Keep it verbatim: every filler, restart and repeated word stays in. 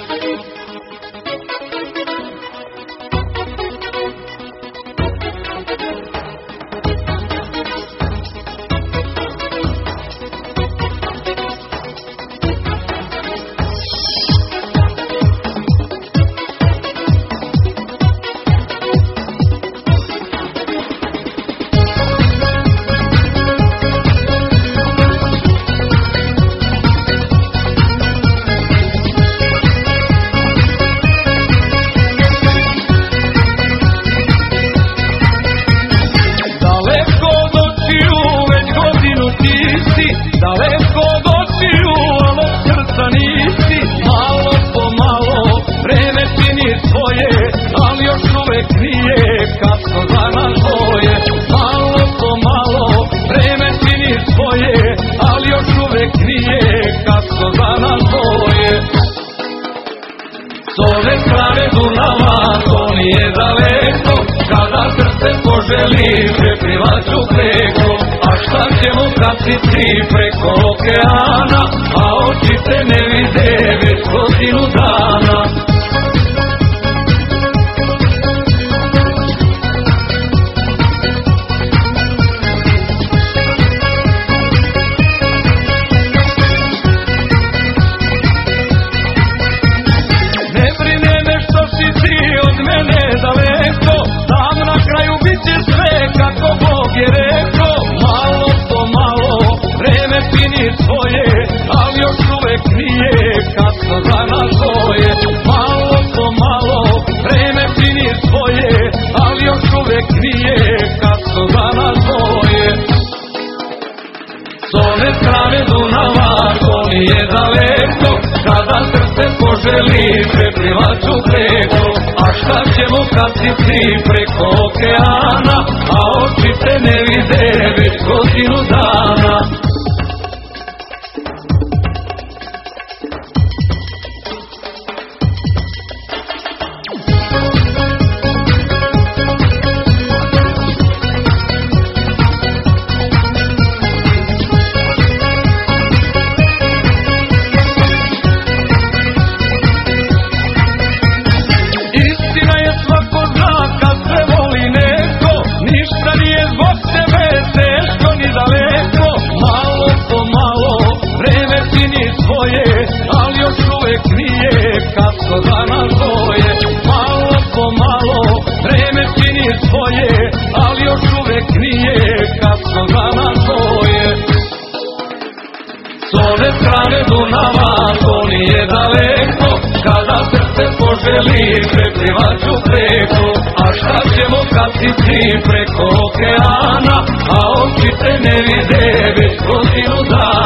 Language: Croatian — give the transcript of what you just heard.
Daleko od očiju, ali od srca nisi. Malo po malo vreme čini svoje, ali još uvek nije kasno za nas dvoje. Malo po malo vreme čini svoje, ali još uvek nije kasno za nas dvoje. S ove strane Dunava to nije daleko, kada srce poželi preplivaću preko. A šta ćemo kad si ti preko okeana, a oči te ne vide već godinu dana. Ne brine me što si ti od mene daleko, tam na kraju bit će sve kako Bog je rekao. Malo po malo vreme čini svoje, ali još uvek nije kasno za nas dvoje. Malo po malo vreme čini svoje, ali još uvek nije kasno za nas dvoje. S ove strane Dunava to nije daleko, kada srce poželi preplivaću preko. A šta ćemo kad si ti preko okeana, a oči te ne vide već godinu dana. Ali još uvek nije kasno za nas dvoje. Malo po malo vreme čini svoje, ali još uvek nije kasno za nas dvoje. S ove strane Dunava to nije daleko, kada srce poželi preplivaću preko. A šta ćemo kad si ti preko okeana, a oči te ne vide već godinu dana.